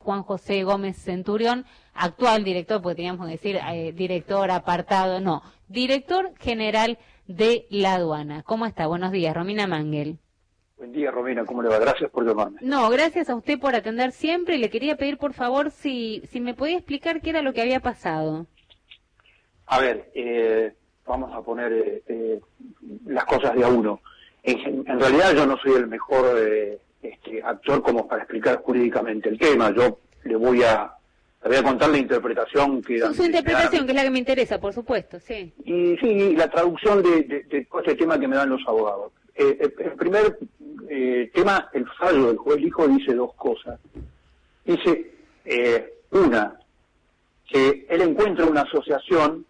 Juan José Gómez Centurión, actual director, porque teníamos que decir director apartado, no, director general de la aduana. ¿Cómo está? Buenos días, Romina Mangel. Buen día, Romina, ¿cómo le va? Gracias por llamarme. No, gracias a usted por atender siempre. Le quería pedir, por favor, si me podía explicar qué era lo que había pasado. A ver, vamos a poner las cosas de a uno. En realidad yo no soy el mejor actor como para explicar jurídicamente el tema. Yo le voy a contar la interpretación que... Su interpretación, que es la que me interesa, por supuesto, sí. Y sí, la traducción de este tema que me dan los abogados. El primer tema, el fallo del juez Lijo dice dos cosas. Dice, una, que él encuentra una asociación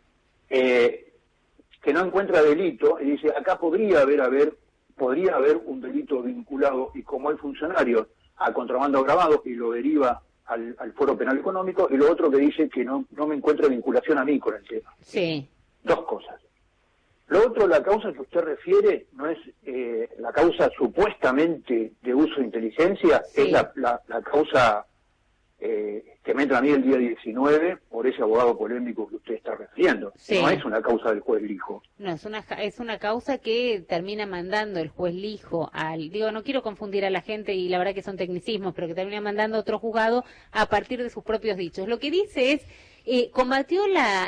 que no encuentra delito, y dice, acá podría haber un delito vinculado, y como hay funcionarios a contrabando agravado, y lo deriva al Foro Penal Económico, y lo otro que dice que no me encuentra vinculación a mí con el tema. Sí. Dos cosas. Lo otro, la causa que usted refiere no es la causa supuestamente de uso de inteligencia, sí. Es la causa que me entra a mí el día 19 por ese abogado polémico que usted está refiriendo. Sí. No es una causa del juez Lijo. No, es una causa que termina mandando el juez Lijo no quiero confundir a la gente y la verdad que son tecnicismos, pero que termina mandando a otro juzgado a partir de sus propios dichos. Lo que dice es... combatió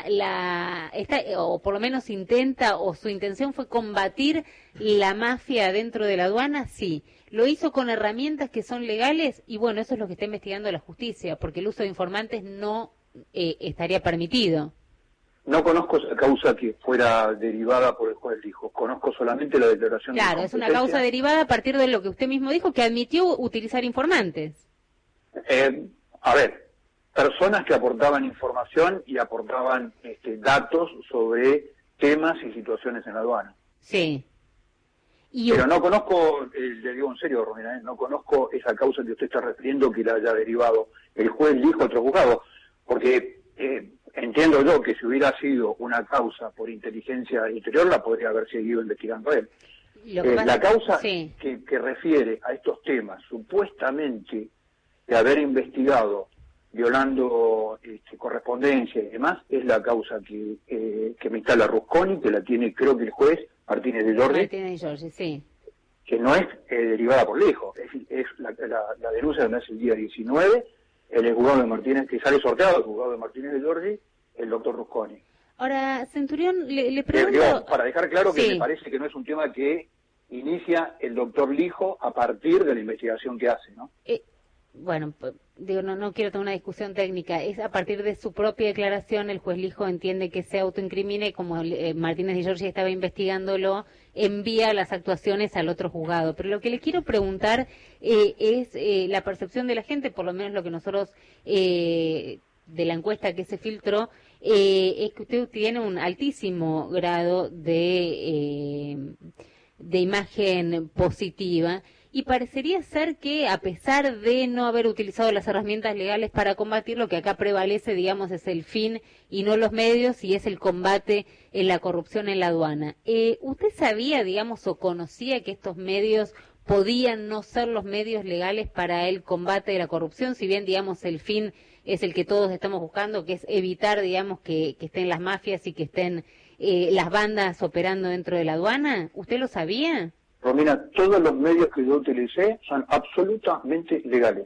o por lo menos intenta, o su intención fue combatir la mafia dentro de la aduana, sí. Lo hizo con herramientas que son legales y bueno, eso es lo que está investigando la justicia, porque el uso de informantes no estaría permitido. No conozco esa causa que fuera derivada por el juez Lijo, conozco solamente la declaración de Claro, es una causa derivada a partir de lo que usted mismo dijo, que admitió utilizar informantes. A ver, personas que aportaban información y aportaban datos sobre temas y situaciones en la aduana. Sí. Pero no conozco, le digo en serio, Romina, no conozco esa causa que usted está refiriendo que la haya derivado el juez Lijo a otro juzgado, porque entiendo yo que si hubiera sido una causa por inteligencia interior la podría haber seguido investigando él. La causa sí. que refiere a estos temas, supuestamente de haber investigado violando correspondencia y demás, es la causa que me instala Rusconi, que la tiene creo que el juez Martínez de Giorgi. Martínez de Giorgi, sí. Que no es derivada por Lijo, es la denuncia que me hace el día 19, el juzgado de Martínez, que sale sorteado el juzgado de Martínez de Giorgi, el doctor Rusconi. Ahora, Centurión, le pregunto... para dejar claro que me parece que no es un tema que inicia el doctor Lijo a partir de la investigación que hace, ¿no? Bueno, digo, no quiero tener una discusión técnica. Es a partir de su propia declaración, el juez Lijo entiende que se autoincrimina y como Martínez de Giorgi estaba investigándolo, envía las actuaciones al otro juzgado. Pero lo que le quiero preguntar es la percepción de la gente, por lo menos lo que nosotros, de la encuesta que se filtró, es que usted tiene un altísimo grado de imagen positiva. Y parecería ser que, a pesar de no haber utilizado las herramientas legales para combatir, lo que acá prevalece, digamos, es el fin y no los medios, y es el combate en la corrupción en la aduana. ¿Usted sabía, digamos, o conocía que estos medios podían no ser los medios legales para el combate de la corrupción, si bien, digamos, el fin es el que todos estamos buscando, que es evitar, digamos, que estén las mafias y que estén las bandas operando dentro de la aduana? ¿Usted lo sabía? Romina, todos los medios que yo utilicé son absolutamente legales.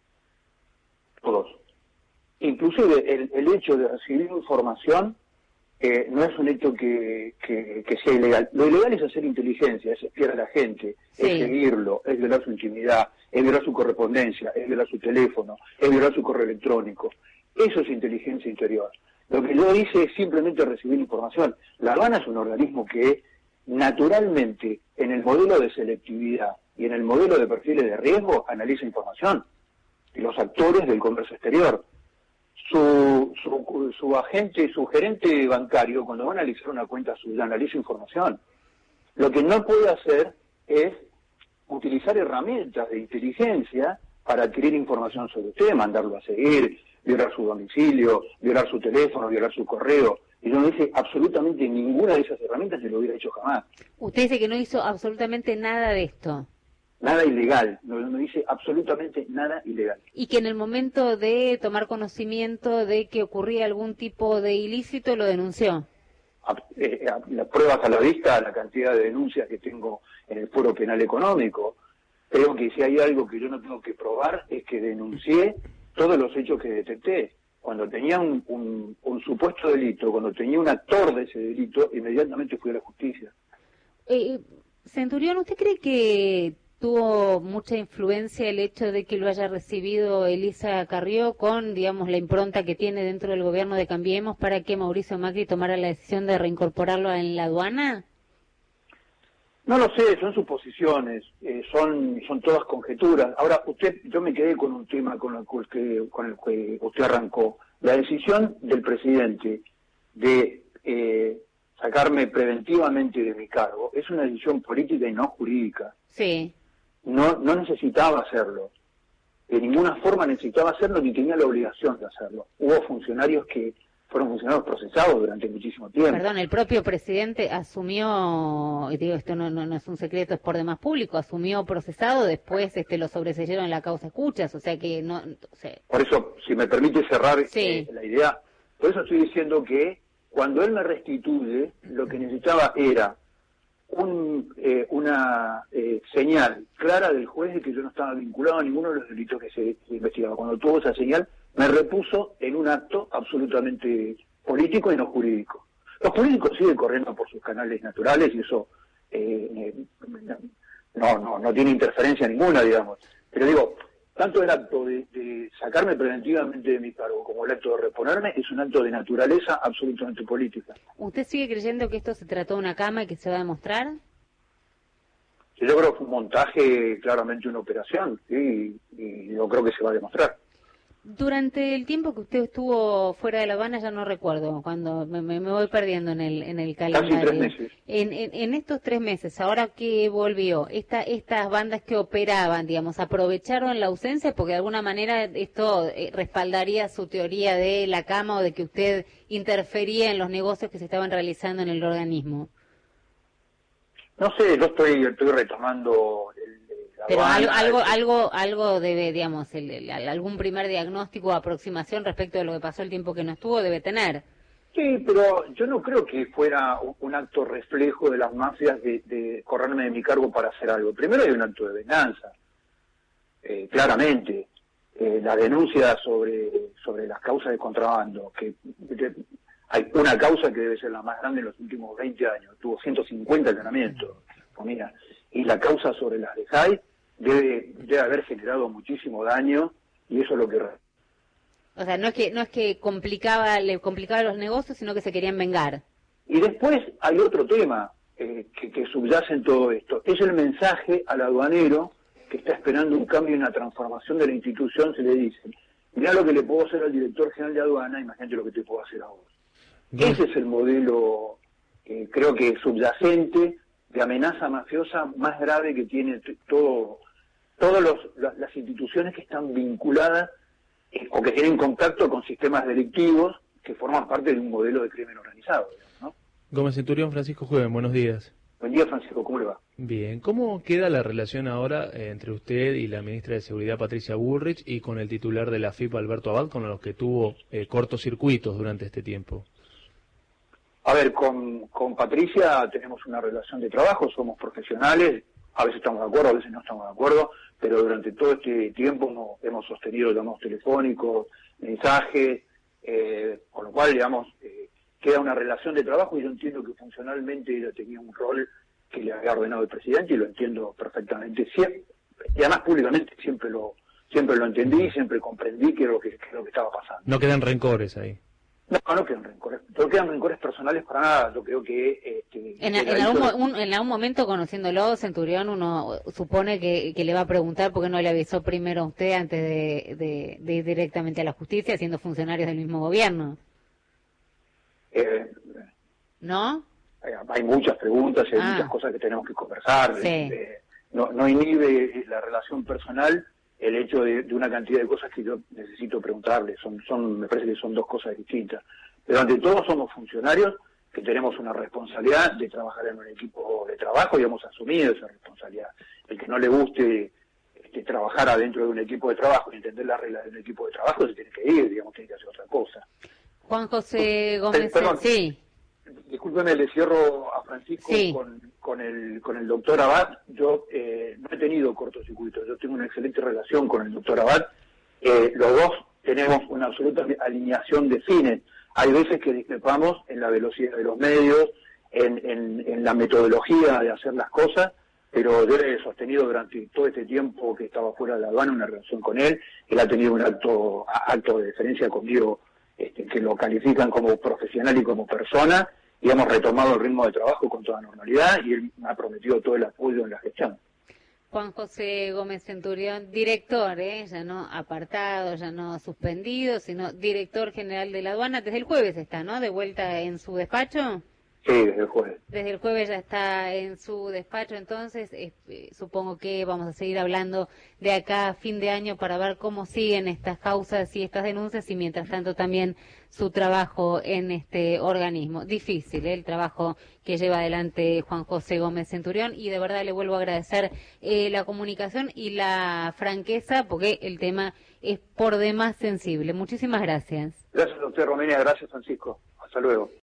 Todos. Inclusive el hecho de recibir información no es un hecho que sea ilegal. Lo ilegal es hacer inteligencia, es espiar a la gente, sí. Es seguirlo, es violar su intimidad, es violar su correspondencia, es violar su teléfono, es violar su correo electrónico. Eso es inteligencia interior. Lo que yo hice es simplemente recibir información. La aduana es un organismo que naturalmente, en el modelo de selectividad y en el modelo de perfiles de riesgo, analiza información. Y los actores del comercio exterior. Su agente, su gerente bancario, cuando va a analizar una cuenta suya, analiza información. Lo que no puede hacer es utilizar herramientas de inteligencia para adquirir información sobre usted, mandarlo a seguir, violar su domicilio, violar su teléfono, violar su correo. Y yo no hice absolutamente ninguna de esas herramientas, y lo hubiera hecho jamás. Usted dice que no hizo absolutamente nada de esto. nada ilegal, no dice absolutamente nada ilegal. Y que en el momento de tomar conocimiento de que ocurría algún tipo de ilícito lo denunció. Las pruebas a la vista, la cantidad de denuncias que tengo en el Foro Penal Económico, creo que si hay algo que yo no tengo que probar es que denuncié todos los hechos que detecté. Cuando tenía un supuesto delito, cuando tenía un actor de ese delito, inmediatamente fui a la justicia. Centurión, ¿usted cree que tuvo mucha influencia el hecho de que lo haya recibido Elisa Carrió con, digamos, la impronta que tiene dentro del gobierno de Cambiemos para que Mauricio Macri tomara la decisión de reincorporarlo en la aduana? No lo sé, son suposiciones, son todas conjeturas. Ahora, yo me quedé con un tema con el que usted arrancó. La decisión del presidente de sacarme preventivamente de mi cargo es una decisión política y no jurídica. Sí. No necesitaba hacerlo. De ninguna forma necesitaba hacerlo ni tenía la obligación de hacerlo. Hubo funcionarios que fueron funcionarios procesados durante muchísimo tiempo. Perdón, el propio presidente asumió, digo, esto no es un secreto, es por demás público, asumió procesado, después lo sobreseyeron en la causa escuchas, o sea que no... O sea... Por eso, si me permite cerrar sí. La idea, por eso estoy diciendo que cuando él me restituye, lo que necesitaba era una señal clara del juez de que yo no estaba vinculado a ninguno de los delitos que se investigaba. Cuando tuvo esa señal, me repuso en un acto absolutamente político y no jurídico. Los políticos siguen corriendo por sus canales naturales y eso no tiene interferencia ninguna, digamos. Pero digo, tanto el acto de sacarme preventivamente de mi cargo como el acto de reponerme es un acto de naturaleza absolutamente política. ¿Usted sigue creyendo que esto se trató de una cama y que se va a demostrar? Yo creo que fue un montaje, claramente una operación, ¿sí? Y yo creo que se va a demostrar. Durante el tiempo que usted estuvo fuera de La Habana, ya no recuerdo, cuando me voy perdiendo en el calendario. Casi 3 meses. En estos 3 meses, ahora que volvió, estas bandas que operaban, digamos, ¿aprovecharon la ausencia? Porque de alguna manera esto respaldaría su teoría de la cama o de que usted interfería en los negocios que se estaban realizando en el organismo. No sé, yo estoy retomando pero algo debe, digamos, algún primer diagnóstico o aproximación respecto de lo que pasó el tiempo que no estuvo debe tener. Sí, pero yo no creo que fuera un acto reflejo de las mafias de correrme de mi cargo para hacer algo. Primero hay un acto de venganza, claramente. La denuncia sobre las causas de contrabando, que hay una causa que debe ser la más grande en los últimos 20 años, tuvo 150 allanamientos, mira, y la causa sobre las de Jai debe haber generado muchísimo daño y eso es lo que... O sea, no es que le complicaba los negocios, sino que se querían vengar. Y después hay otro tema que subyace en todo esto, es el mensaje al aduanero que está esperando un cambio y una transformación de la institución. Se le dice, mirá lo que le puedo hacer al director general de aduana, imagínate lo que te puedo hacer a vos. Bien. Ese es el modelo, creo que subyacente, de amenaza mafiosa más grave que tiene todas las instituciones que están vinculadas o que tienen contacto con sistemas delictivos que forman parte de un modelo de crimen organizado, ¿no? Gómez Centurión, Francisco Juven, buenos días. Buen día, Francisco, ¿cómo le va? Bien, ¿cómo queda la relación ahora entre usted y la ministra de Seguridad, Patricia Bullrich, y con el titular de la AFIP, Alberto Abad, con los que tuvo cortocircuitos durante este tiempo? A ver, con Patricia tenemos una relación de trabajo, somos profesionales, a veces estamos de acuerdo, a veces no estamos de acuerdo, pero durante todo este tiempo hemos sostenido llamados telefónicos, mensajes, con lo cual, digamos, queda una relación de trabajo y yo entiendo que funcionalmente ella tenía un rol que le había ordenado el presidente y lo entiendo perfectamente, siempre, y además públicamente siempre lo entendí, siempre comprendí que lo que estaba pasando. No quedan rencores ahí. No quedan rencores. No quedan rencores personales para nada. Yo creo que... En algún momento, conociéndolo, Centurión, uno supone que le va a preguntar por qué no le avisó primero a usted antes de ir directamente a la justicia, siendo funcionarios del mismo gobierno. ¿No? Hay muchas preguntas, hay muchas cosas que tenemos que conversar. Sí. No inhibe la relación personal el hecho de una cantidad de cosas que yo necesito preguntarle. Me parece que son dos cosas distintas. Pero ante todo somos funcionarios que tenemos una responsabilidad de trabajar en un equipo de de trabajo y hemos asumido esa responsabilidad. El que no le guste trabajar adentro de un equipo de trabajo y entender las reglas de un equipo de trabajo se tiene que ir, digamos, tiene que hacer otra cosa. Juan José Gómez, perdón, sí. Discúlpeme, le cierro a Francisco sí. con el doctor Abad. Yo no he tenido cortocircuito, yo tengo una excelente relación con el doctor Abad. Los dos tenemos una absoluta alineación de fines. Hay veces que discrepamos en la velocidad de los medios, en la metodología de hacer las cosas, pero yo he sostenido durante todo este tiempo que estaba fuera de la aduana una relación con él. Él ha tenido un acto de deferencia conmigo, que lo califican como profesional y como persona, y hemos retomado el ritmo de trabajo con toda normalidad, y él me ha prometido todo el apoyo en la gestión. Juan José Gómez Centurión, director, ya no apartado, ya no suspendido, sino director general de la aduana. Desde el jueves está, ¿no?, de vuelta en su despacho. Sí, desde el jueves. Desde el jueves ya está en su despacho, entonces supongo que vamos a seguir hablando de acá a fin de año para ver cómo siguen estas causas y estas denuncias, y mientras tanto también su trabajo en este organismo. Difícil, el trabajo que lleva adelante Juan José Gómez Centurión, y de verdad le vuelvo a agradecer la comunicación y la franqueza, porque el tema es por demás sensible. Muchísimas gracias. Gracias, doctor Romina, gracias, Francisco. Hasta luego.